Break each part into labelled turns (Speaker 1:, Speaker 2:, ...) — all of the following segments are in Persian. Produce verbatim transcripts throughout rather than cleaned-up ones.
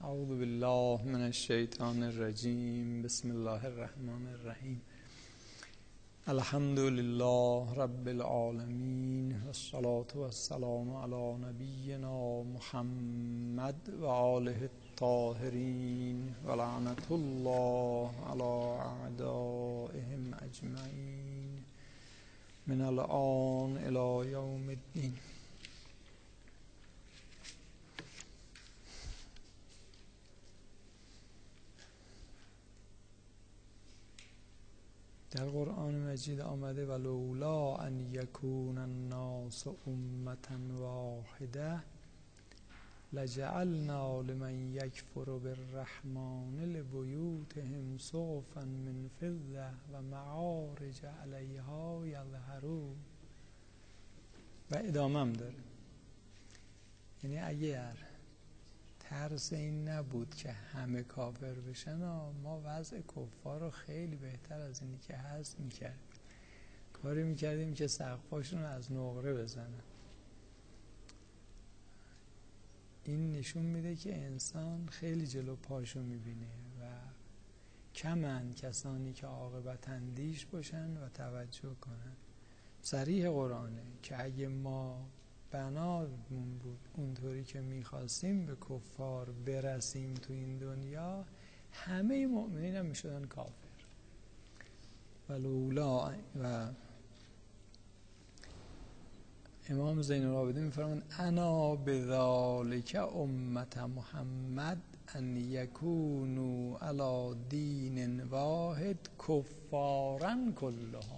Speaker 1: اعوذ بالله من الشیطان الرجیم. بسم الله الرحمن الرحیم. الحمد لله رب العالمین والصلاة والسلام علی نبینا محمد و آله الطاهرین و لعنت الله علی اعدائهم اجمعین من الآن الی یوم الدین. در قرآن مجید آمده ولولا ان یکون الناس امة واحده لجعلنا لمن یکفر بالرحمن لبیوتهم سقفا من فضة و معارج علیها یظهرون. و ادامه هم داره، یعنی اگر ترس این نبود که همه کافر بشن ما وضع کفار رو خیلی بهتر از اینی که هست میکردیم. کاری میکردیم که سقفاشون از نقره بزنن. این نشون میده که انسان خیلی جلو پاشو میبینه و کمن کسانی که عاقبت اندیش باشن و توجه کنن. صریح قرآنه که اگه ما بنامون بود اونطوری که میخواستیم به کفار برسیم تو این دنیا، همه مؤمنین هم میشدن کافر. ولولا و امام زین العابدین میفرمان انا بذالک امت محمد ان یکونوا علی دین واحد کفارا کلهم.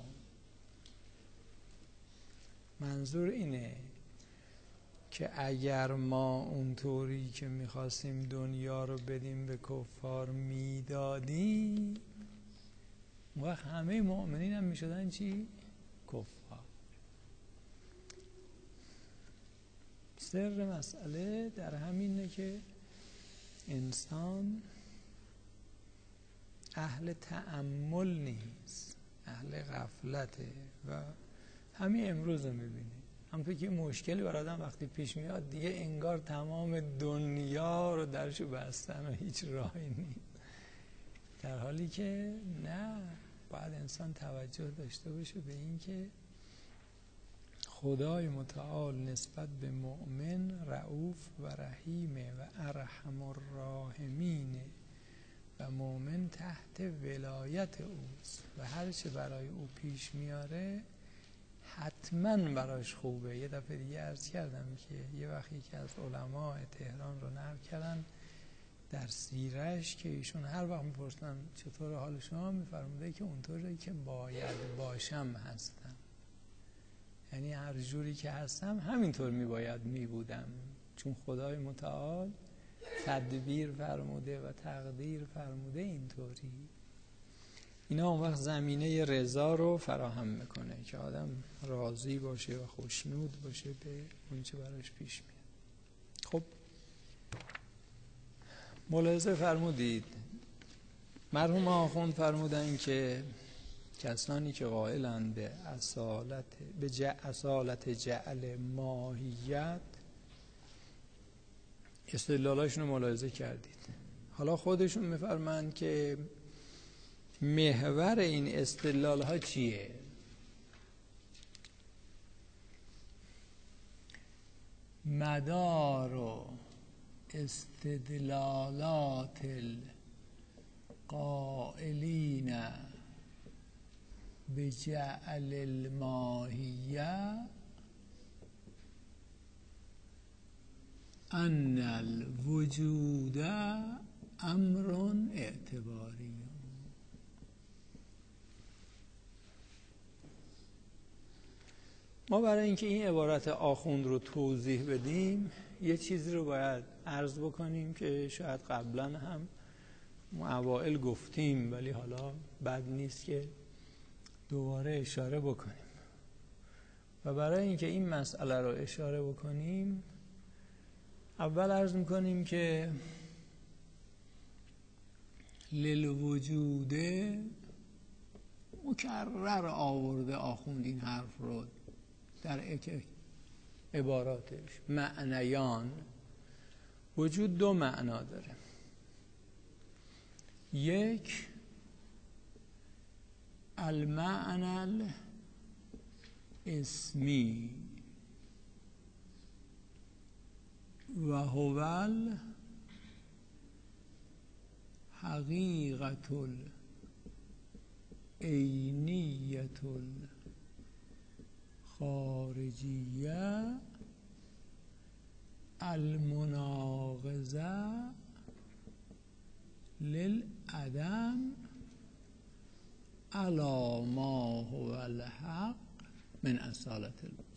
Speaker 1: منظور اینه که اگر ما اونطوری که میخواستیم دنیا رو بدیم به کفار میدادیم، اون وقت همه مؤمنین هم میشدن چی؟ کفار. سر مسئله در همینه که انسان اهل تأمل نیست، اهل غفلته و همین امروز رو میبینی. همونطور که مشکلی برای آدم وقتی پیش میاد دیگه انگار تمام دنیا رو درشو بستن و هیچ راهی نیست، در حالی که نه، باید انسان توجه داشته باشه به این که خدای متعال نسبت به مؤمن رؤوف و رحیمه و ارحم الراحمینه و مؤمن تحت ولایت اوست و هر چه برای او پیش میاره حتما براش خوبه. یه دفعه دیگه عرض کردم که یه وقتی که از علماء تهران رو نقل کردن در سیرش که ایشون هر وقت میپرسن چطور حال شما، میفرموده که اونطوری که باید باشم هستم، یعنی هر جوری که هستم همینطور میباید میبودم، چون خدای متعال تدبیر فرموده و تقدیر فرموده اینطوری. اینا اون وقت زمینه رضا رو فراهم میکنه که آدم راضی باشه و خوشنود باشه به اون چه براش پیش میاد. خب ملاحظه فرمودید مرحوم آخوند فرمودن که کسانی که قائلند به اصالت به جع اصالت جعل ماهیت، استدلالاشون رو ملاحظه کردید. حالا خودشون میفرمایند که محور این استدلال ها چیه؟ مدار و استدلالات القائلین بجعل الماهیه ان الوجود امر اعتباری. ما برای اینکه این عبارت آخوند رو توضیح بدیم یه چیزی رو باید عرض بکنیم که شاید قبلا هم اوائل گفتیم ولی حالا بد نیست که دوباره اشاره بکنیم. و برای اینکه این مسئله رو اشاره بکنیم اول عرض میکنیم که للوجود مکرر آورده آخوند این حرف رو در عباراتش. معنیان وجود دو معنا داره. یک المعنى الاسمی و هو الحقیقة العینیة الخارجیه المناقضه للعدم علی ما هو الحق من اصالة الوجود.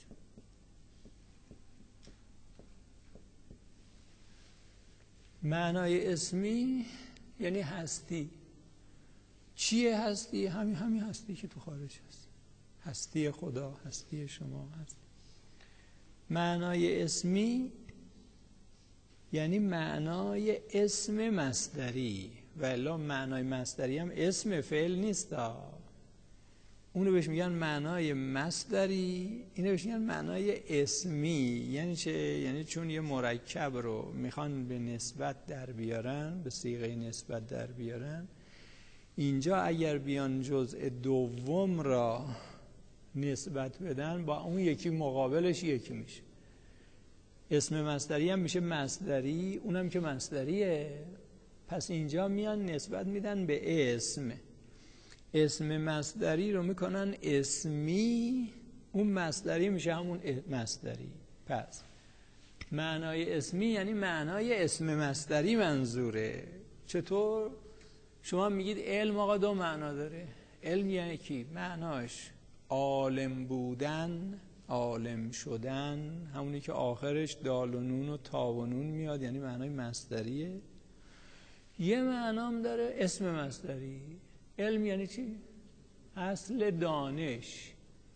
Speaker 1: معنای اسمی یعنی هستی. چیه هستی؟ همین همین هستی که تو خارج هست. هستی خدا، هستی شما هست. معنای اسمی یعنی معنای اسم مصدری، و الا معنای مصدری هم اسم فعل نیست. اونو بهش میگن معنای مصدری، اینو بهش میگن معنای اسمی. یعنی چه؟ یعنی چون یه مرکب رو میخوان به نسبت در بیارن، به صیغه نسبت در بیارن، اینجا اگر بیان جزء دوم را نسبت بدن با اون یکی مقابلش یکی میشه. اسم مصدری هم میشه مصدری، اونم که مصدریه. پس اینجا میان نسبت میدن به اسم. اسم مصدری رو میکنن اسمی، اون مصدری میشه همون مصدری. پس معنای اسمی یعنی معنای اسم مصدری منظوره. چطور؟ شما میگید علم آقا دو معنا داره. علم یعنی کی؟ معناش عالم بودن، عالم شدن، همونی که آخرش دال و نون و تا و نون میاد، یعنی معنای مصدریه. یه معنام داره اسم مصدری. علم یعنی چی؟ اصل دانش.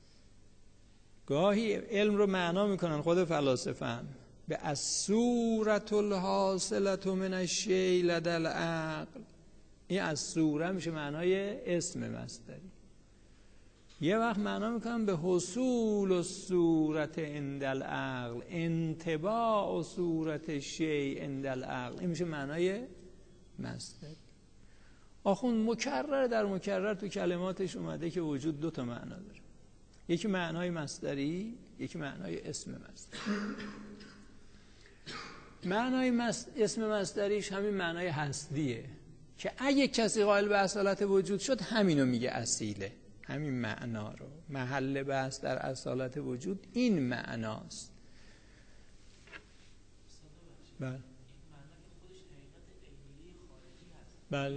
Speaker 1: گاهی علم رو معنا میکنن خود فلاسفه هم به الصورة الحاصلة من الشیء لدى العقل. این از صوره میشه معنای اسم مصدری. یه وقت معنا میکنم به حصول الصورت عند العقل، انطباع صورت الشیء عند العقل. این میشه معنای مصدری. آخوند مکرر در مکرر تو کلماتش اومده که وجود دو تا معنا داره. یکی معنای مصدری، یکی معنای اسم مصدری. معنای مصد... اسم مصدریش همین معنای هستیه که اگه کسی قائل به اصالت وجود شد همینو میگه اصیله. همین معنا رو، محل بحث در اصالت وجود این معناست. بله. بله.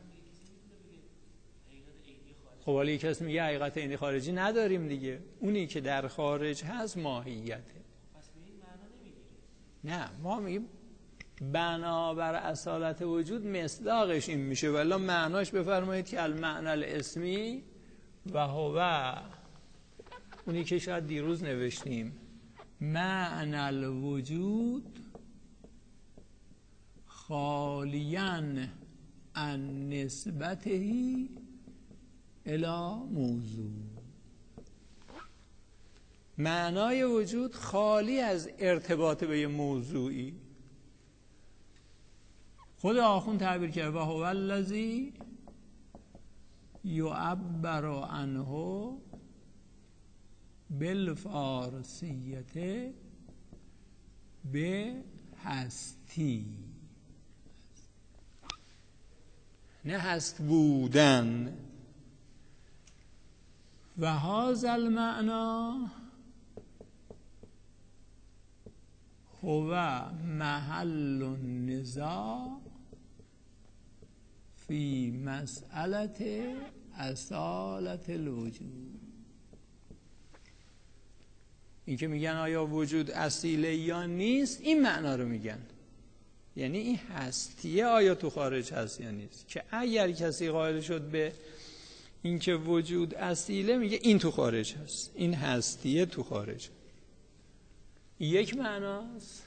Speaker 1: خب ولی کسی میگه حقیقت عینی خارجی نداریم دیگه. اونی که در خارج هست ماهیته.
Speaker 2: پس به این معنا نمیگیره.
Speaker 1: نه، ما میگیم بنابر اصالت وجود مصداقش این میشه. ولی معناش بفرمایید که المعنى الاسمی و هو، اونی که شاید دیروز نوشتیم، معنی الوجود خالیاً عن نسبته الی موضوع. معنای وجود خالی از ارتباط به یه موضوعی. خود آخوند تعبیر کرد و هو الذی یعبر عنه بالفارسیه به هستی. نه هست بودن. و هذا المعنی هو محل النزاع فی مسئله اصالت الوجود. این که میگن آیا وجود اصیله یا نیست، این معنا رو میگن. یعنی این هستیه آیا تو خارج هست یا نیست. که اگر کسی قائل شد به این که وجود اصیله، میگه این تو خارج هست، این هستیه تو خارج. یک معناست.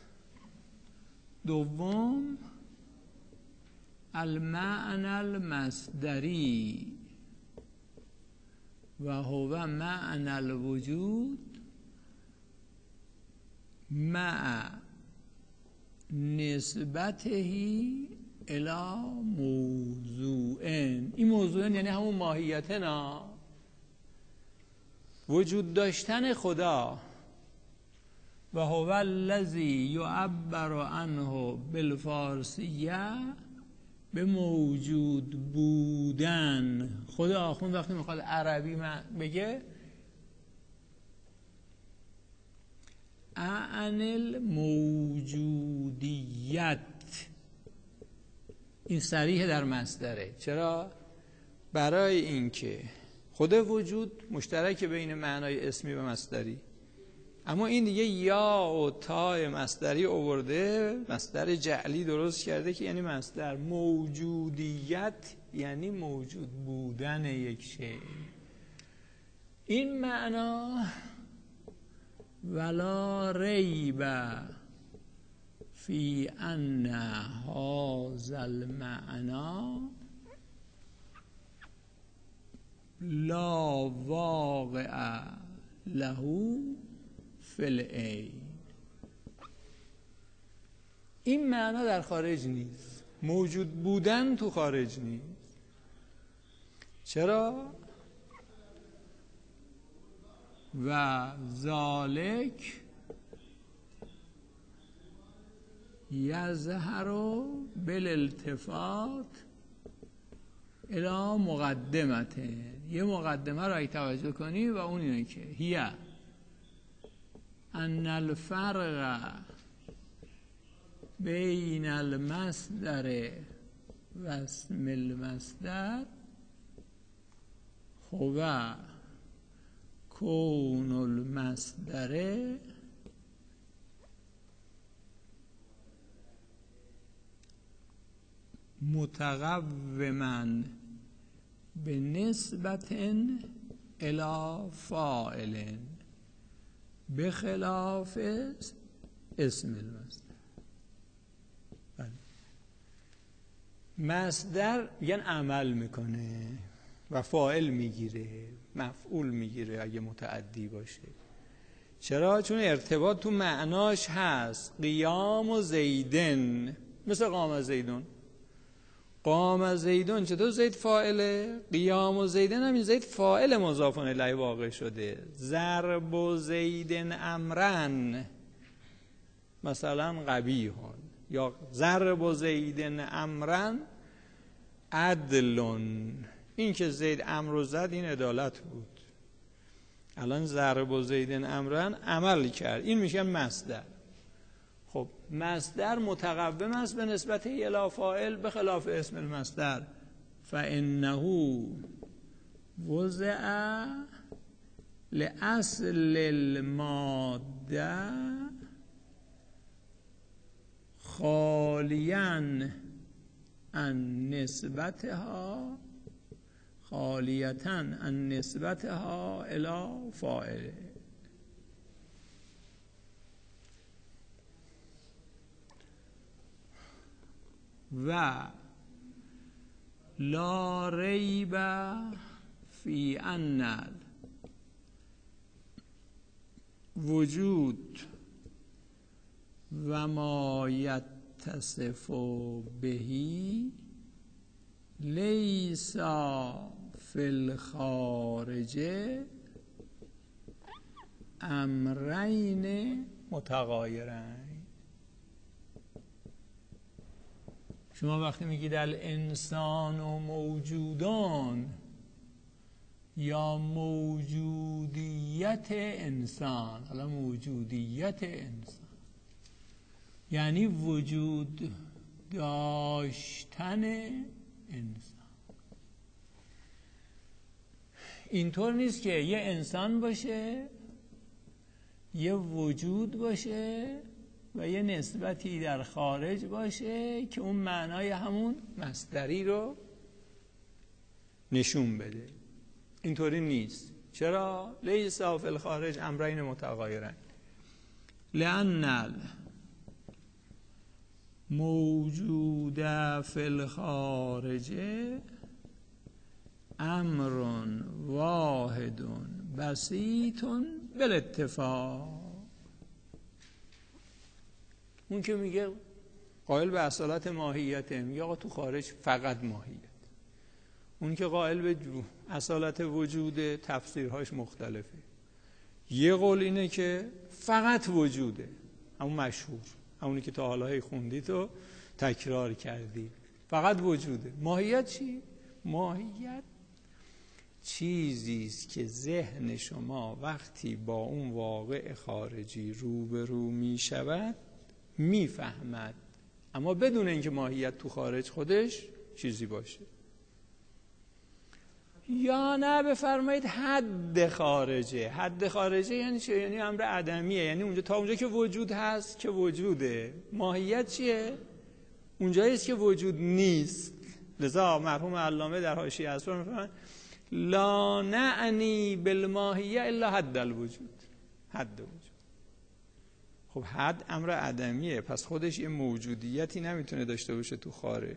Speaker 1: دوم المعنى المصدری و هو معنى الوجود مع نسبته الا موضوعن. این موضوعن یعنی همون ماهیتنا، وجود داشتن خدا. و هو الذی یعبر عنه بالفارسیه، به موجود بودن. خدا آخوند وقتی میخواد عربی بگه عن الموجودیت، این صریح در مصدره. چرا؟ برای اینکه خود وجود مشترک بین معنای اسمی و مصدری، اما این دیگه یا و تا مصدری آورده، مصدر جعلی درست کرده که یعنی مصدر. موجودیت یعنی موجود بودن یک شی. این معنا ولا ریب فی ان هذا المعنی لا واقع له فی العین. این معنا در خارج نیست، موجود بودن تو خارج نیست. چرا؟ و ذالک یظهر بالالتفات الی مقدمته. یه مقدمه رو اگه توجه کنی و اون اینه که هی ان الفرق بین المصدر و اسم المصدر هو کون المصدر متقوما به نسبت الی فاعل به خلاف اسم المصدر. مصدر یعنی عمل میکنه و فاعل میگیره، مفعول میگیره اگه متعدی باشه. چرا؟ چون ارتباط تو معناش هست. قیام و زیدن، مثل قام زیدون. قام زیدون چطور زید فاعله؟ قیام و زیدن هم این زید فاعل مضاف الیه واقع شده. ضرب و زیدن امرن مثلا قبیحون، یا ضرب و زیدن امرن عدلون. این که زید امر رو زد این عدالت بود. الان ضرب و زیدن امرن عمل کرد، این میشه مصدر. خب مصدر متقوم است به نسبت الی فاعل به خلاف اسم المصدر. فانه وضع لاصل الماده خالیاً عن نسبتها خالیتاً عن نسبتها الی فاعل. و لا ریب فی ان وجود و ما یتصف بهی لیس فی الخارج امرین متغایرین. شما وقتی میگید الانسان و موجودان یا موجودیت انسان، حالا موجودیت انسان یعنی وجود داشتن انسان. اینطور نیست که یه انسان باشه، یه وجود باشه و یه نسبتی در خارج باشه که اون معنای همون مصدری رو نشون بده. اینطوری نیست. چرا؟ لیس فی الخارج امرین متغایرین. لأن موجود فی الخارج امر واحد بسیط بالاتفاق. اون که میگه قائل به اصالت ماهیت، میگه آقا تو خارج فقط ماهیت. اون که قائل به اصالت وجود، تفسیرهاش مختلفه. یه قول اینه که فقط وجوده، همون مشهور، همونی که تا حالا خوندید و تکرار کردی، فقط وجوده. ماهیت چی؟ ماهیت چیزی است که ذهن شما وقتی با اون واقع خارجی روبرو می شود می فهمد، اما بدون اینکه ماهیت تو خارج خودش چیزی باشه. یا نه بفرمایید حد خارجه. حد خارجه یعنی چه؟ یعنی امر عدمیه، یعنی اونجا تا اونجا که وجود هست که وجوده. ماهیت چیه؟ اونجایی است که وجود نیست. لذا مرحوم علامه در حاشیه اسرار میفرمایند لا نعنی بالماهیه الا حد الوجود. حد وجود. خب حد امر عدمیه، پس خودش یه موجودیتی نمیتونه داشته باشه تو خارج.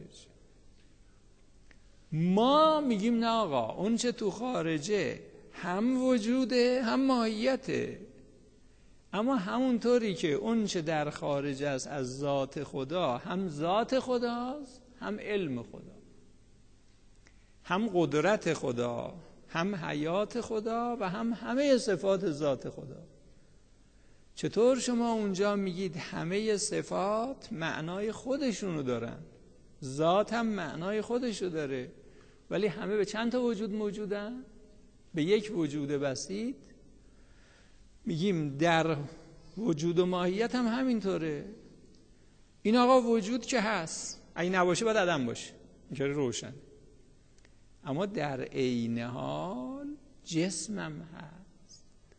Speaker 1: ما میگیم نه آقا، اون چه تو خارجه هم وجوده هم ماهیته، اما همونطوری که اون چه در خارج است از ذات خدا هم ذات خداست، هم علم خدا، هم قدرت خدا، هم حیات خدا و هم همه صفات ذات خدا. چطور شما اونجا میگید همه صفات معنای خودشونو دارن، ذات هم معنای خودشو داره، ولی همه به چند تا وجود موجودن؟ به یک وجود بسیط. میگیم در وجود و ماهیت هم همینطوره. این آقا وجود که هست، اگه نباشه باید عدم باشه، اینجوری روشن. اما در عین حال جسمم هست،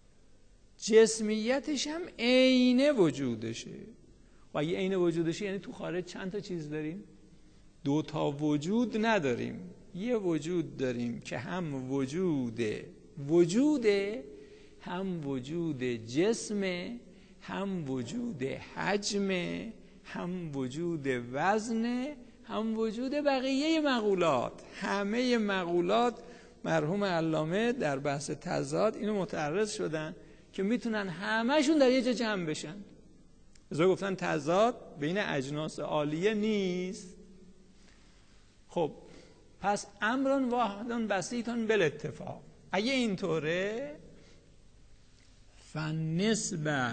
Speaker 1: جسمیتش هم عین وجودشه. و اگه عین وجودشه یعنی تو خارج چند تا چیز داریم؟ دو تا وجود نداریم، یه وجود داریم که هم وجود وجوده، هم وجود جسمه، هم وجود حجمه، هم وجود وزنه، هم وجود بقیه مقولات. همه مقولات مرحوم علامه در بحث تضاد اینو متعرض شدن که میتونن همهشون در یه جا جمع بشن. ازا گفتن تضاد بین اجناس عالیه نیست. خب پس امرون واحدون بسیطون بالاتفاق. اگه اینطوره فالنسبه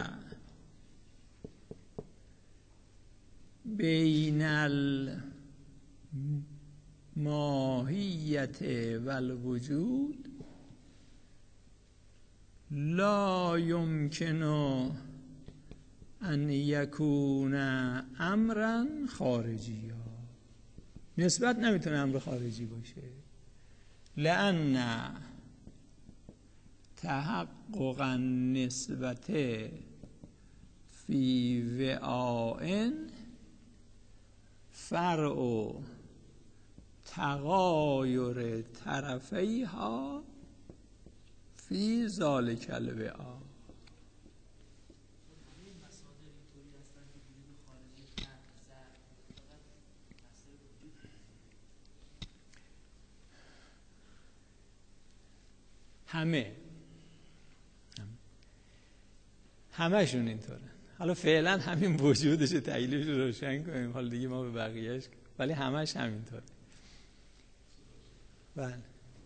Speaker 1: بین الماهیت والوجود لا یمکن ان یکون امرا خارجی. نسبت نمیتونه امر خارجی باشه، لأن تحقق النسبت فی وعاء فرع تغایر طرفیها فی ذلک الوعاء. همه همه‌شون اینطوره. حالا فعلا همین وجودش تکلیفش رو روشن کنیم، حالا دیگه ما به بقیه‌اش، ولی همه‌ش همینطوره. بله.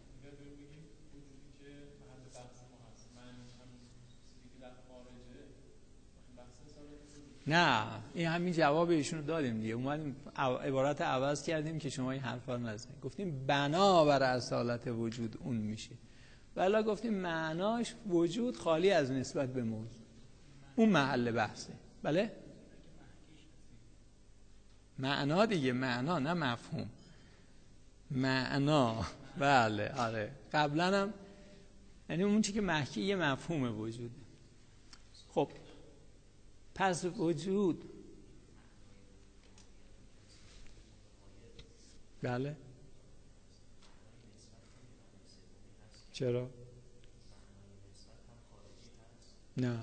Speaker 1: نه این همین جواب ایشون رو دادیم دیگه، اومدیم عبارت عوض کردیم که شما این حرفا رو نزنید. گفتیم بنا بر اصالت وجود اون میشه، ولی گفتیم معناش وجود خالی از نسبت به موضوع، اون محل بحثه. بله معنا دیگه، معنا نه مفهوم، معنا. بله آره قبلا هم یعنی اون چی که محکی یه مفهوم وجوده. خب پس وجود بله چرا؟ نه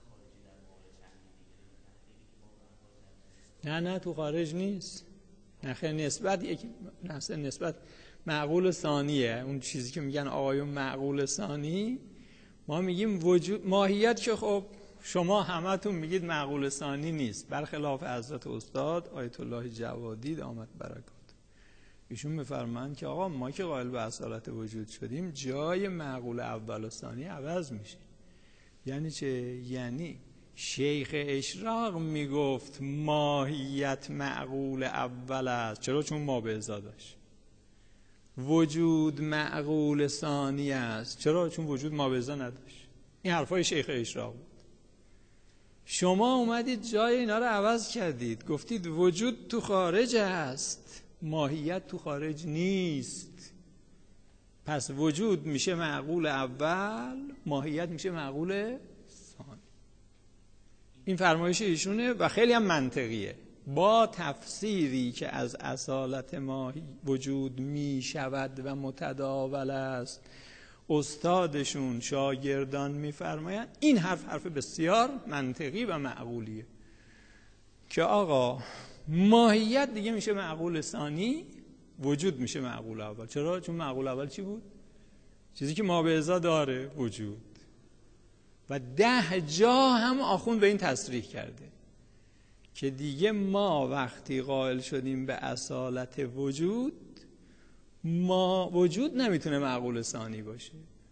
Speaker 1: نه نه تو خارج نیست. نه خیلی نسبت یک نسبت معقول ثانیه، اون چیزی که میگن آقایون معقول ثانی. ما میگیم وجود ماهیت که خب
Speaker 3: شما همتون میگید معقول ثانی نیست، برخلاف حضرت استاد آیت الله جوادی دامت برکات. ایشون میفرمایند که آقا ما که قائل به اصالت وجود شدیم، جای معقول اول و ثانی عوض میشه. یعنی چه؟ یعنی شیخ اشراق میگفت ماهیت معقول اول است. چرا؟ چون ما به ازا داشت. وجود معقول ثانی است. چرا؟ چون وجود ما به ازا نداشت. این حرفای شیخ اشراق بود. شما اومدید جای اینا رو عوض کردید، گفتید وجود تو خارج است، ماهیت تو خارج نیست. پس وجود میشه معقول اول، ماهیت میشه معقول ثانی. این فرمایش ایشونه و خیلی هم منطقیه. با تفسیری که از اصالت ماهی وجود میشود و متداول است، استادشون شاگردان میفرمایند این حرف حرف بسیار منطقی و معقولیه که آقا ماهیت دیگه میشه معقول ثانی، وجود میشه معقول اول. چرا؟ چون معقول اول چی بود؟ چیزی که ما به ازا داره، وجود. و ده جا هم آخوند به این تصریح کرده که دیگه ما وقتی قائل شدیم به اصالت وجود، ما وجود نمیتونه معقول ثانی باشه.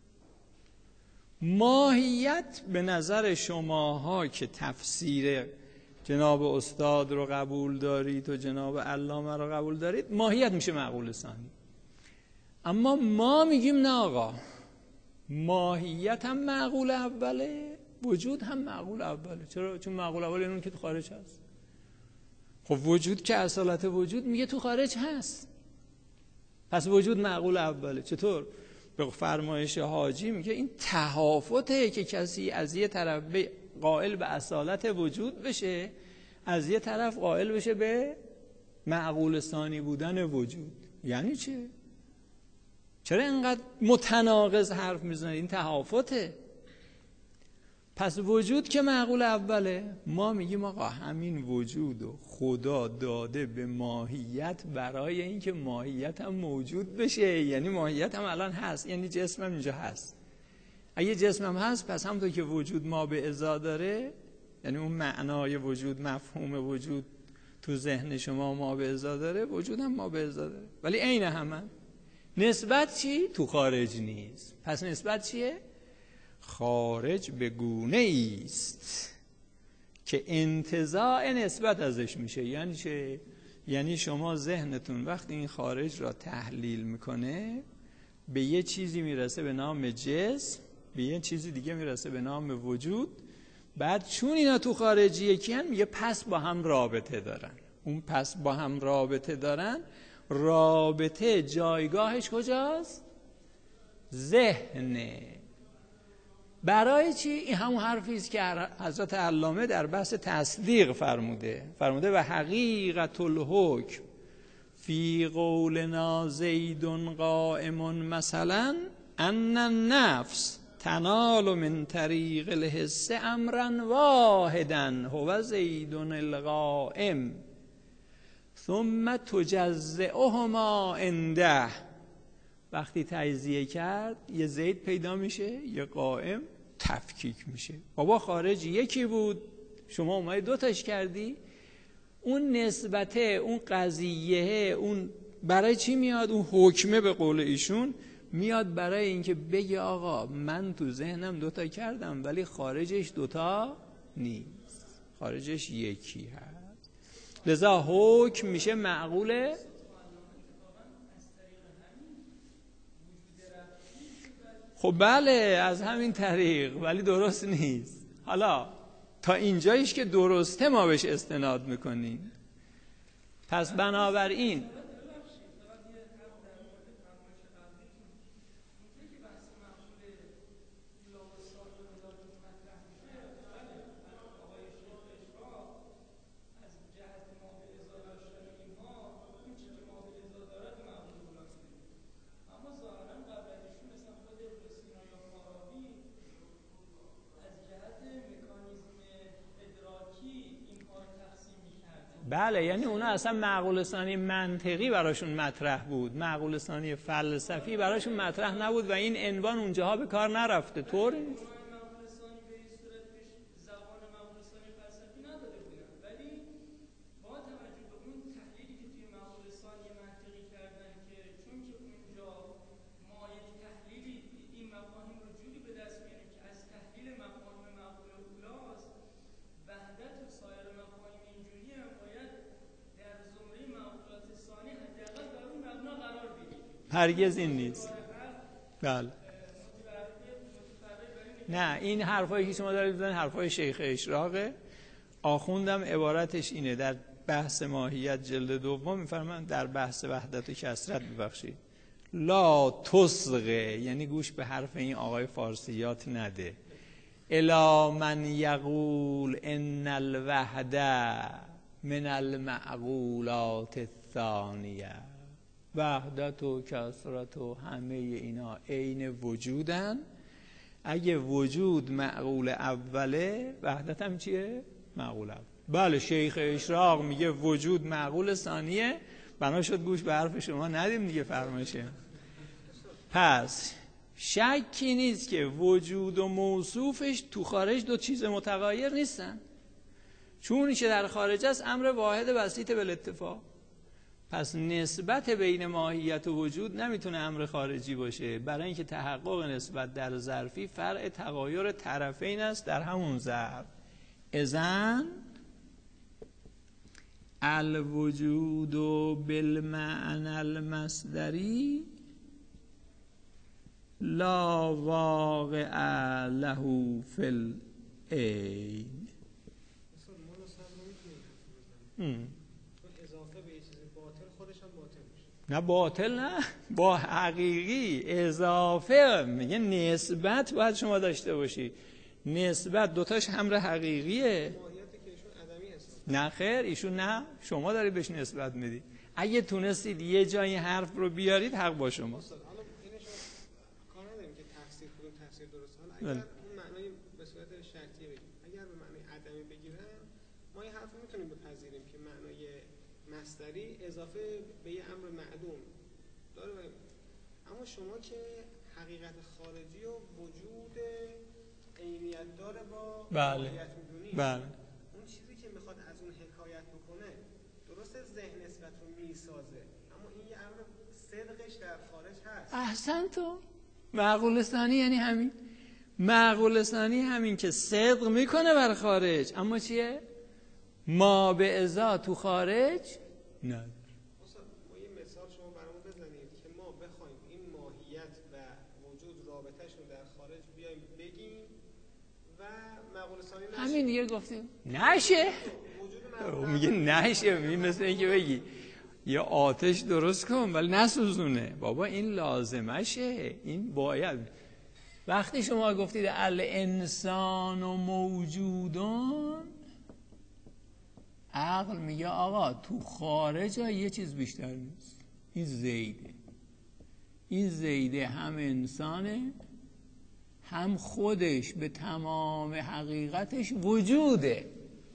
Speaker 3: ماهیت به نظر شماها که تفسیر جناب استاد رو قبول دارید و جناب علامه رو قبول دارید، ماهیت میشه معقول ثانی. اما ما میگیم نه آقا، ماهیت هم معقول اوله، وجود هم معقول اوله. چرا؟ چون معقول اول اون که تو خارج هست. خب وجود که اصالت وجود میگه تو خارج هست، پس وجود معقول اوله. چطور؟ به فرمایش حاجی میگه این تهافته که کسی از یه طرف قائل به اصالت وجود بشه، از یه طرف قائل بشه به معقول ثانی بودن وجود. یعنی چه؟ چرا اینقدر متناقض حرف میزنید؟ این تهافته. پس وجود که معقول اوله، ما میگیم آقا همین وجود و خدا داده به ماهیت برای اینکه ماهیت هم موجود بشه. یعنی ماهیت هم الان هست، یعنی جسم هم اینجا هست. اگه جسم هم هست، پس همونطور که وجود ما به ازا داره، یعنی اون معنای وجود، مفهوم وجود تو ذهن شما ما به ازا داره، وجود هم ما به ازا داره، ولی عین همن. نسبت چی؟ تو خارج نیست. پس نسبت چیه؟ خارج به گونه است که انتزاع نسبت ازش میشه. یعنی چه؟ یعنی شما ذهنتون وقتی این خارج را تحلیل میکنه به یه چیزی میرسه به نام جسم، به یه چیزی دیگه میرسه به نام وجود. بعد چون اینا تو خارجی یکی هن، میگه پس با هم رابطه دارن. اون پس با هم رابطه دارن، رابطه جایگاهش کجاست؟ ذهنه. برای چی؟ این همون حرفی است که حضرت علامه در بحث تصدیق فرموده. فرموده و حقیقت الحکم فی قولنا زید قائم مثلا ان النفس تنال من طریق الحس امرا واحدا هو زید القائم ثم تجزئهما عنده. وقتی تجزیه کرد یه زید پیدا میشه، یه قائم تفکیک میشه. بابا خارج یکی بود، شما اومدی دوتاش کردی. اون نسبته، اون قضیه، اون برای چی میاد؟ اون حکمه به قول ایشون میاد برای اینکه بگه آقا من تو ذهنم دوتا کردم ولی خارجش دوتا نیست، خارجش یکی هست. لذا حکم میشه معقوله. خب بله از همین طریق، ولی درست نیست. حالا تا اینجاییش که درسته ما بهش استناد میکنیم. پس بنابراین بله، یعنی اونا اصلا معقول ثانی منطقی براشون مطرح بود، معقول ثانی فلسفی براشون مطرح نبود و این عنوان اونجاها به کار نرفته. طور نیست. هرگز این نیست. بله نه، این حرفایی که شما دارید میزنید حرفای شیخ اشراقه. آخوندم عبارتش اینه در بحث ماهیت جلد دوم، میفرمایند در بحث وحدت و کثرت ببخشید لا تصغه، یعنی گوش به حرف این آقای فارسیات نده، الا من یقول ان الوحده من المعقولات الثانیه. وحدت و کثرت و همه اینا عین وجودن. اگه وجود معقول اوله، وحدت هم چیه؟ معقول اول. بله شیخ اشراق میگه وجود معقول ثانیه، بنا شد گوش به حرف شما ندیم دیگه فرمایشه. پس شکی نیست که وجود و موصوفش تو خارج دو چیز متغایر نیستن، چون که در خارج است امر واحد بسیط بالاتفاق. پس نسبت بین ماهیت و وجود نمیتونه امر خارجی باشه، برای اینکه تحقق نسبت در ظرفی فرع تغایر طرفین است در همون ظرف. اذن الوجود بالمعنى المصدری لا واقع له فی العین.
Speaker 4: اضافه به یه چیز باطل خودش هم باطل میشه.
Speaker 3: نه باطل نه، با حقیقی اضافه میگه نسبت باید شما داشته باشی. نسبت دوتاش همراه حقیقیه. نه خیر، ایشون نه، شما دارید بهش نسبت میدید. اگه تونستید یه جایی حرف رو بیارید حق با شما.
Speaker 4: حالا اینش کار نداریم که تفسیر کدوم تفسیر درسته. حالا اگر اون معنای به صورت شرطیه بگیم، اگر به معنای عدمی بگیرن، ما این حرف رو میتونیم بپذیریم که معنای مصدری اضافه به یه امر معدوم داره. اما شما که حقیقت خارجی و وجود عینیت داره با
Speaker 3: بله
Speaker 4: میدونید،
Speaker 3: بله
Speaker 4: اون چیزی که میخواد از اون حکایت بکنه درسته ذهن نسبت رو میسازه، اما این یه امر صدقش در خارج هست.
Speaker 3: احسن تو معقول ثانی یعنی همین. معقول ثانی همین که صدق میکنه بر خارج، اما چیه؟ ما به ازا تو خارج نه.
Speaker 4: استاد ما یه مثال شما برامون بزنید که ما بخوایم این ماهیت و وجود رابطه‌شون در خارج بیایم بگیم و معقول ثانی نشه.
Speaker 3: همین دیگه گفتیم نشه. میگه نشه. میگه مثل اینکه بگی یه آتش درست کن ولی نسوزونه. بابا این لازمشه، این باید. وقتی شما گفتید الانسان و موجودون، عقل میگه آقا تو خارج یه چیز بیشتر نیست، این زیده. این زیده هم انسانه، هم خودش به تمام حقیقتش وجوده.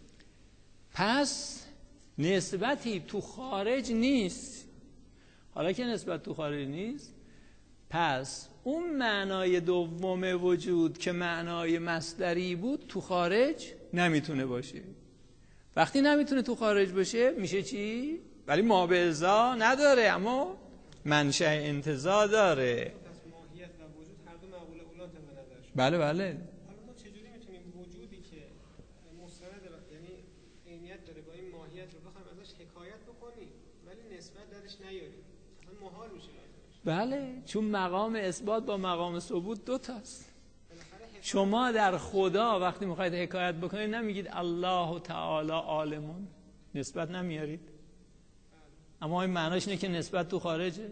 Speaker 3: پس نسبتی تو خارج نیست. حالا که نسبت تو خارج نیست، پس اون معنای دوم وجود که معنای مصدری بود تو خارج نمیتونه باشه. وقتی نمیتونه تو خارج باشه میشه چی؟ ولی ما به ازا نداره، اما منشأ انتزاع داره.
Speaker 4: پس ماهیت و وجود هر دو معقول اولات به نظر شما.
Speaker 3: بله بله.
Speaker 4: حالا ما چجوری میتونیم وجودی که مستند یعنی عینیت داره با این ماهیت رو بخوایم ازش حکایت بکنیم ولی نسبت درش نیاریم؟ اصلا محال میشه.
Speaker 3: بله، چون مقام اثبات با مقام ثبوت دو تاست. شما در خدا وقتی میخواید حکایت بکنید نمیگید الله تعالی عالمون، نسبت نمیارید. اما این معناش اینه که نسبت تو خارجه.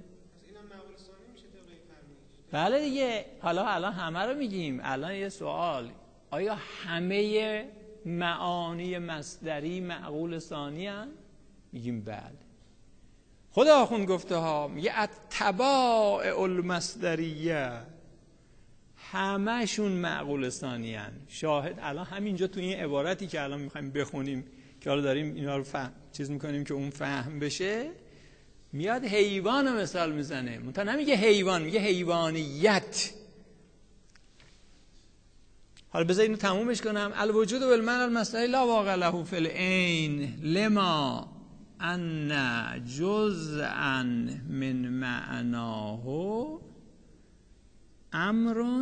Speaker 3: بله دیگه. حالا الان همه رو میگیم. الان یه سوال، آیا همه معانی مصدری معقول ثانی هستند؟ میگیم بله. خدا آخوند گفته ها، میگه اتباع المصدریه، همه‌شون معقول ثانی هستند. شاهد الان همینجا تو این عبارتی که الان میخوایم بخونیم که حالا داریم اینا رو فهم چیز میکنیم که اون فهم بشه، میاد حیوان رو مثال میزنه. منتها نمیگه حیوان، میگه حیوانیت. حالا بذار اینو تمومش کنم. الوجود بالمعنى المصدری لا واقع له فی العین لما ان جزءا من معناه امر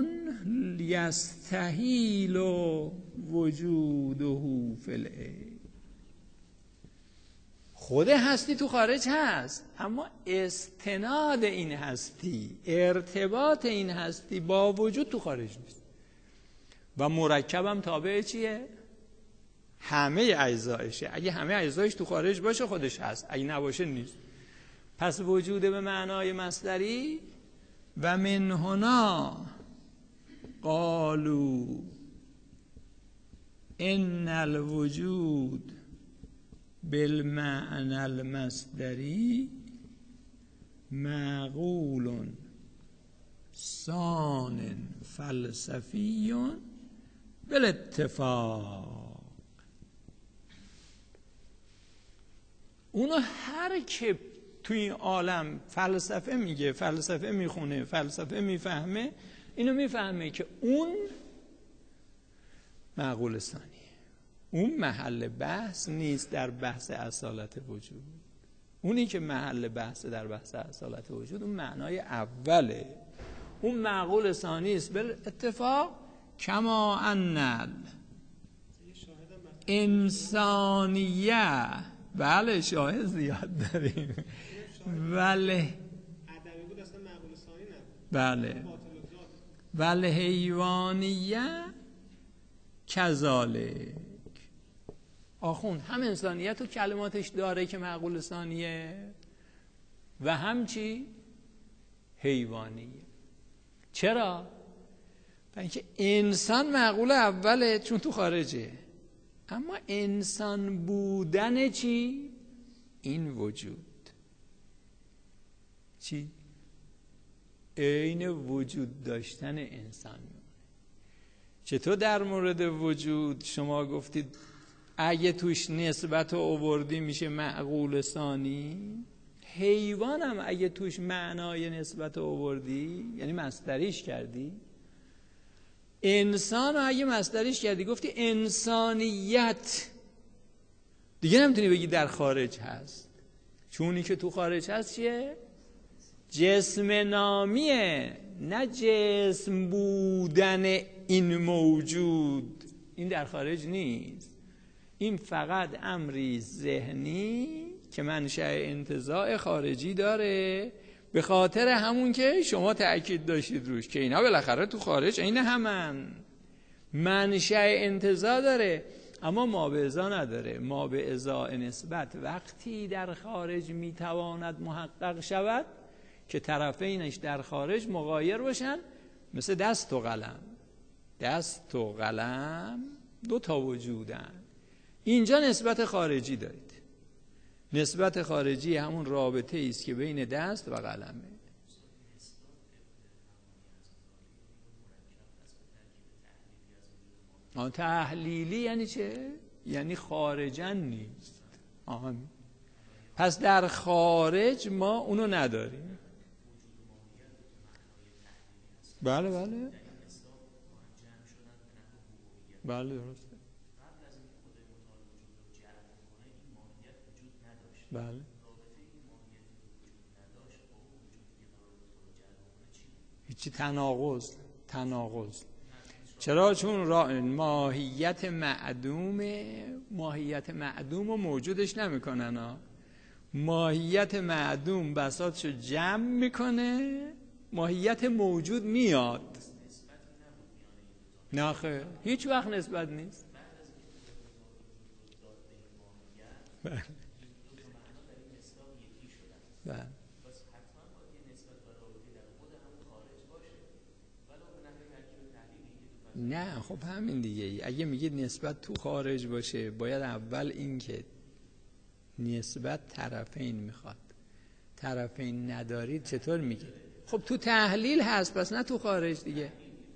Speaker 3: یستحیل وجوده فی العین. خود هستی تو خارج هست، اما استناد این هستی، ارتباط این هستی با وجود تو خارج نیست. و مرکبم تابع چیه؟ همه اجزایشه. اگه همه اجزایش تو خارج باشه خودش هست، اگه نباشه نیست. پس وجود به معنای مصدری و من هنا قالوا ان الوجود بالمعنى المصدری معقول ثان فلسفی بالاتفاق. اونو هر که توی این عالم فلسفه میگه، فلسفه میخونه، فلسفه میفهمه، اینو میفهمه که اون معقول ثانیه، اون محل بحث نیست در بحث اصالت وجود. اونی که محل بحث در بحث اصالت وجود اون معنای اوله، اون معقول ثانی است بالاتفاق. کما ان انسانیه، بله شاهد زیاد داریم، ولی
Speaker 4: ادبی بود اصلا معقول ثانی نبود.
Speaker 3: بله ولی حیوانیه کذالک. آخوند هم انسانیت و کلماتش داره که معقول ثانیه و هم چی؟ حیوانیه. چرا؟ اینکه انسان معقول اوله چون تو خارجه، اما انسان بودن چی؟ این وجود چی؟ عین وجود داشتن انسان. چطور در مورد وجود شما گفتید اگه توش نسبت رو آوردی میشه معقول ثانی؟ حیوان هم اگه توش معنای نسبت رو آوردی یعنی مصدریش کردی. انسان رو اگه مصدریش کردی گفتی انسانیت، دیگه نمیتونی بگی در خارج هست، چونی که تو خارج هست چیه؟ جسم نامیه، نه جسم بودن این موجود. این در خارج نیست، این فقط امری ذهنی که منشأ انتزاع خارجی داره، به خاطر همون که شما تأکید داشتید روش که اینا بالاخره تو خارج عین همن، منشأ انتزاع داره اما ما به ازا نداره. ما به ازا نسبت وقتی در خارج میتواند محقق شود که طرفینش در خارج مغایر باشن، مثل دست و قلم. دست و قلم دو تا وجودن، اینجا نسبت خارجی دارید. نسبت خارجی همون رابطه است که بین دست و قلمه. آن تحلیلی یعنی چه؟ یعنی خارجن نیست. آن پس در خارج ما اونو نداریم. بله بله بله درسته. بله هیچی تناقض تناقض چرا؟ چون ماهیت معدوم ماهیت معدوم رو موجودش نمیکنن ها. ماهیت معدوم بساطشو جمع میکنه، ماهیت موجود میاد. نه خیر، هیچ وقت نسبت نیست. بله بله نه خب همین دیگه. اگه میگید نسبت تو خارج باشه باید اول این که نسبت طرفین میخواد، طرفین ندارید چطور میگید؟ خب تو تحلیل هست پس نه تو خارج دیگه.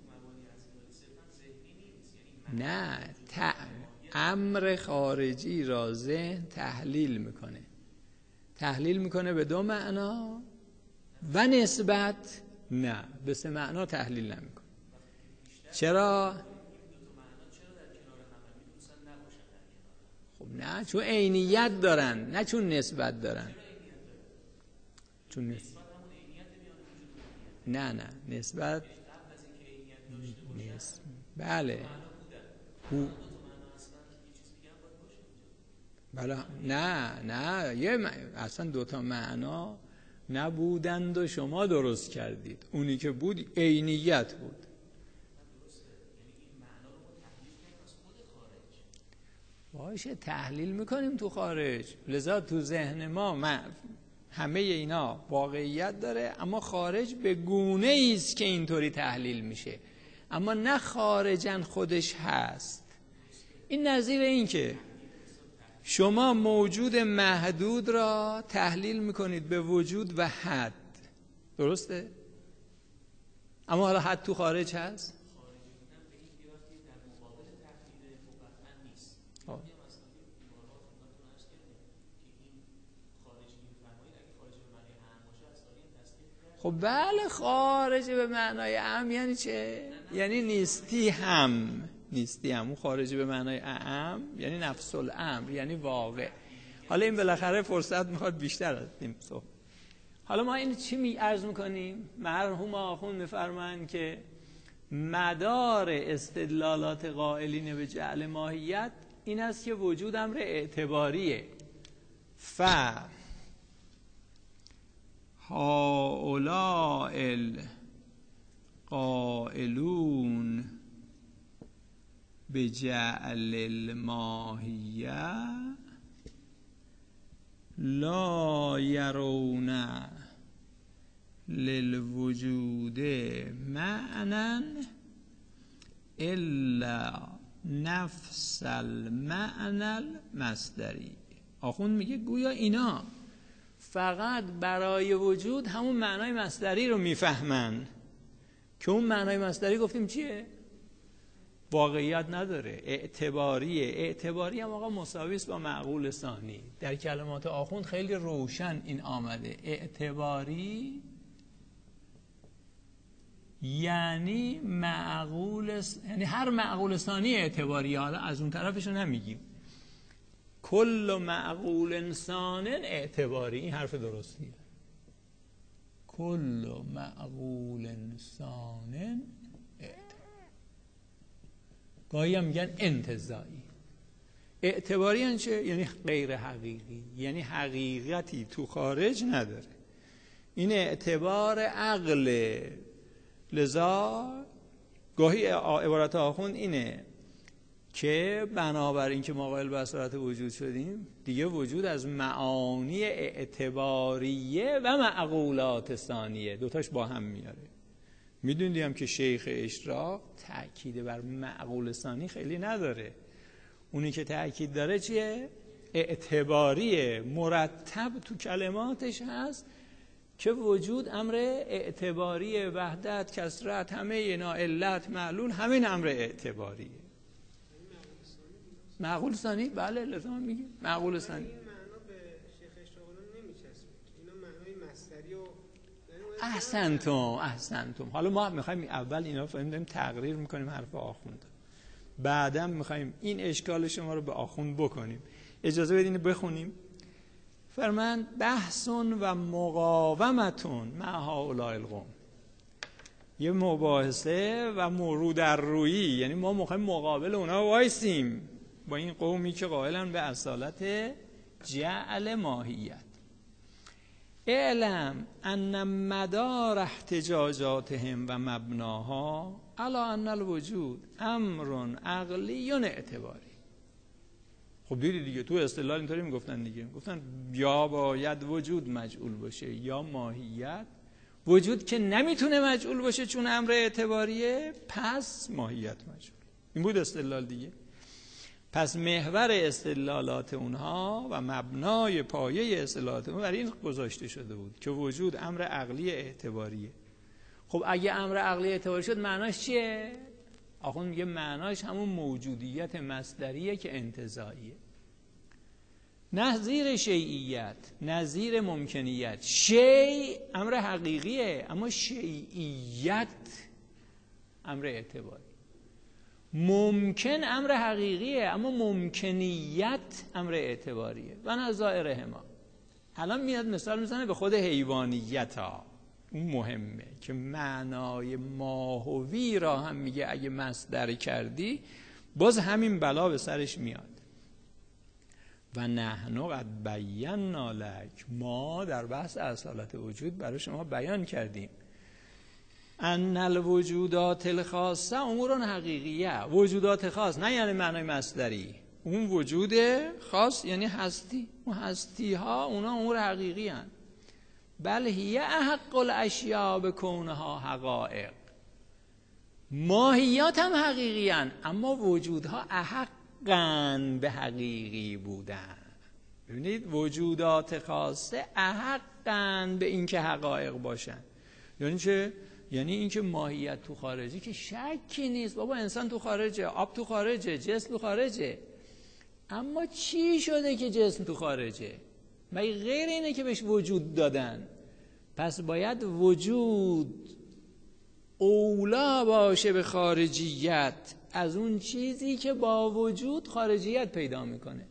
Speaker 3: نه ت... امر خارجی را ذهن تحلیل میکنه، تحلیل میکنه به دو معنا و نسبت نه به سه معنا تحلیل نمیکنه. چرا؟ خب نه چون عینیت دارن، نه چون نسبت دارن. چون نسبت نه نه نسبت نسبت بله هو بله نه نه یه م... اصلا دوتا معنا نبودند و شما درست کردید. اونی که بود عینیت بود. باشه تحلیل میکنیم تو خارج، لذا تو ذهن ما, ما همه اینا واقعیت داره، اما خارج به گونه ایست که اینطوری تحلیل میشه، اما نه خارجن خودش هست. این نظیر این که شما موجود محدود را تحلیل میکنید به وجود و حد، درسته؟ اما حالا حد تو خارج هست؟ خب بله خارج به معنای اعم یعنی چه؟ یعنی نیستی هم نیستی هم اون خارج به معنای اعم یعنی نفس الامر، یعنی واقع. حالا این بالاخره فرصت میخواد بیشتر از این صحبت. حالا ما این چی می عرض میکنیم؟ مرحوم آخوند میفرمایند که مدار استدلالات قائلین به جعل ماهیت این است که وجود امر اعتباریه. ف هؤلاء القائلون بجعل الماهیه لا يرون للوجود معنى الا نفس المعنى المصدری. آخوند میگه گویا اینا فقط برای وجود همون معنای مصدری رو میفهمن که اون معنای مصدری گفتیم چیه؟ واقعیت نداره، اعتباریه. اعتباری هم آقا مساوی است با معقول ثانی. در کلمات آخوند خیلی روشن این آمده. اعتباری یعنی معقول، یعنی هر معقول ثانی اعتباری. حالا از اون طرفشو نمیگیم. کل معقول انسان اعتباری. این حرف درستیه. کل معقول انسان اعتباری. گاهی هم میگن انتزاعی. اعتباری یعنی چه؟ یعنی غیر حقیقی، یعنی حقیقتی تو خارج نداره. این اعتبار عقل. لذا گاهی عبارت آخوند اینه که بنابراین که ما قائل به اصالت وجود شدیم، دیگه وجود از معانی اعتباریه و معقولات ثانیه دوتاش با هم میاره. میدونید هم که شیخ اشراق تأکید بر معقول ثانی خیلی نداره. اونی که تأکید داره چیه؟ اعتباریه، مرتب تو کلماتش هست که وجود امر اعتباریه، وحدت، کثرت، همه اینا، علت، معلول، همین امر اعتباریه. معقول ثانی؟ بله لازم میگیم معقول ثانی.
Speaker 4: این معنا به شیخ اشراق نمیچسبه. اینا معنای مصدری و
Speaker 3: احسنتم احسنتم. حالا ما میخوایم اول اینا رو فهمیدیم، تقریر میکنیم حرف آخوند، بعدا میخوایم این اشکال شما رو به آخوند بکنیم. اجازه بدین بخونیم. فرمند بحثون و مقاومتون مع هؤلاء القوم. یه مباحثه و مرو در رویی، یعنی ما میخوایم مقابل اونا وایسیم با این قومی که قائلن به اصالت جعل ماهیت. اعلم ان مدار احتجاجاتهم و مبناها علی ان الوجود امر عقلی اعتباری. خب دیدی دیگه تو استدلال اینطوری میگفتن دیگه، گفتن یا باید وجود مجعول باشه یا ماهیت. وجود که نمیتونه مجعول باشه چون امر اعتباریه، پس ماهیت مجعول. این بود استدلال دیگه. پس محور استدلالات اونها و مبنای پایه استدلالات اونها برای این گذاشته شده بود که وجود امر عقلی اعتباریه. خب اگه امر عقلی اعتباری شد معناش چیه؟ آخوند میگه معناش همون موجودیت مصدریه که انتزاعیه. نظیر شیعیت، نظیر ممکنیت. شیء امر حقیقیه اما شیعیت امر اعتباری. ممکن امر حقیقیه اما ممکنیت امر اعتباریه. و نظائرهما. الان میاد مثال میزنه به خود حیوانیت ها. اون مهمه که معنای ماهوی را هم میگه اگه مصدر کردی باز همین بلا به سرش میاد. و نحن قد بینا لک، ما در بحث اصالت وجود برای شما بیان کردیم ان الوجودات الخاصه امور حقیقیه، وجودات خاص نه یعنی معنای مصدری، اون وجود خاص یعنی هستی، اون هستی ها اونا امور حقیقی هن. بل هی احق الاشیاء بکونها حقائق، ماهیات هم حقیقی هن اما وجودها احقن به حقیقی بودن. ببینید وجودات خاصه احقن به این که حقایق باشن. یعنی چه؟ یعنی این که ماهیت تو خارجه که شکی نیست، بابا انسان تو خارجه، آب تو خارجه، جسم تو خارجه، اما چی شده که جسم تو خارجه؟ مگه غیر اینه که بهش وجود دادن؟ پس باید وجود اولا باشه به خارجیت از اون چیزی که با وجود خارجیت پیدا میکنه.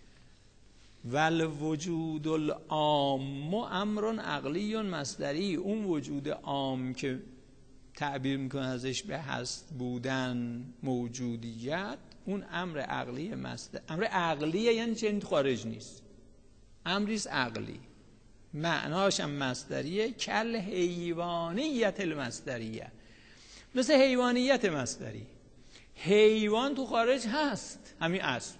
Speaker 3: ول وجود العام امر عقلی مصدری، اون وجود عام که تعبیر میکنه ازش به هست بودن موجودیت، اون امر عقلی مصدر. امر عقلیه یعنی چنین خارج نیست، امریست عقلی، معناش هم مصدریه. کل حیوانیت المصدریه، مثل حیوانیت مصدری. حیوان تو خارج هست، همین اصل،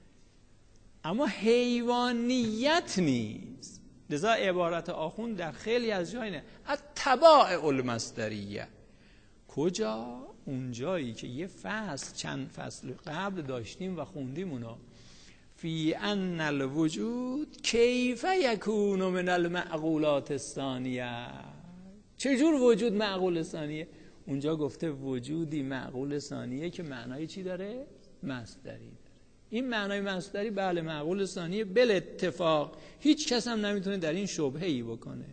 Speaker 3: اما حیوانیت نیست. لذا عبارت آخوند در خیلی از جایینه التباع المصدریه. کجا؟ اون جایی که یه فصل چند فصل قبل داشتیم و خوندیم اونا، فی ان الوجود کیف یکون من المعقولات الثانیه. چجور وجود معقول ثانیه؟ اونجا گفته وجودی معقول ثانیه که معنای چی داره؟ مصدری داره. این معنای مصدری بله معقول ثانیه بل اتفاق، هیچ کس هم نمیتونه در این شبهه‌ای بکنه.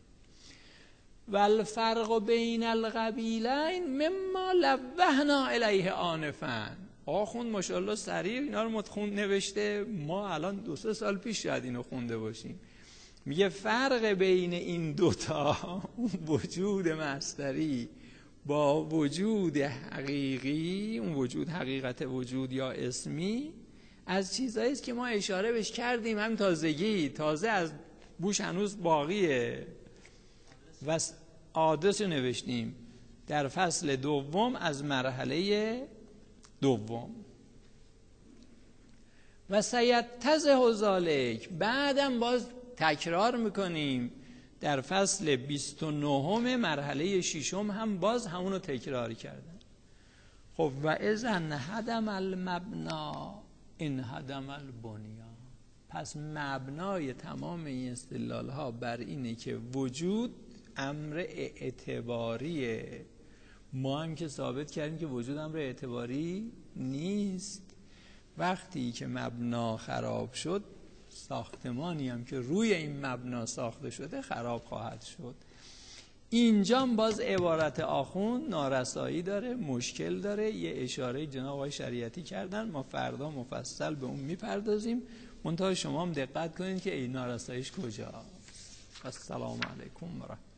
Speaker 3: والفرق بین القبیلین مما لوحنا الیه آنفا. آخوند ماشاءالله سریع اینا رو متخون نوشته، ما الان دو سه سال پیش شاید اینو خونده باشیم. میگه فرق بین این دوتا وجود مصدری با وجود حقیقی، اون وجود حقیقت وجود یا اسمی، از چیزایی است که ما اشاره بهش کردیم هم تازگی، تازه از بوش هنوز باقیه و عادث رو نوشتیم در فصل دوم از مرحله دوم. و سیتضح ذلک، بعدم باز تکرار میکنیم در فصل بیست و نهم مرحله ششم هم باز همونو تکرار کردن. خب و اذن هدم المبنا ان هدم البنیان. پس مبنای تمام این استدلال ها بر اینه که وجود امر اعتباریه. ما هم که ثابت کردیم که وجود امر اعتباری نیست. وقتی که مبنا خراب شد، ساختمانی هم که روی این مبنا ساخته شده خراب خواهد شد. اینجا باز عبارت آخوند نارسایی داره، مشکل داره. یه اشاره جناب آقای شریعتی کردن، ما فردا مفصل به اون میپردازیم. منتها شما هم دقت کنید که این نارساییش کجا. السلام علیکم و رحمت